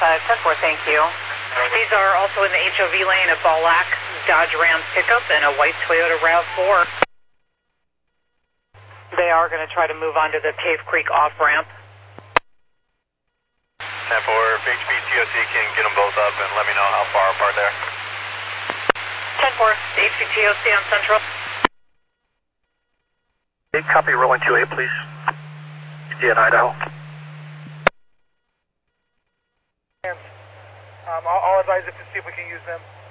10-4, thank you. These are also in the HOV lane, a black Dodge Ram pickup and a white Toyota RAV4. They are going to try to move onto the Cave Creek off-ramp. 10-4, if HPTOC can get them both up and let me know how far apart they are. 10-4, HPTOC on Central. Copy, rolling 2-8, please. Indiana, Idaho. I'll advise it to see if we can use them.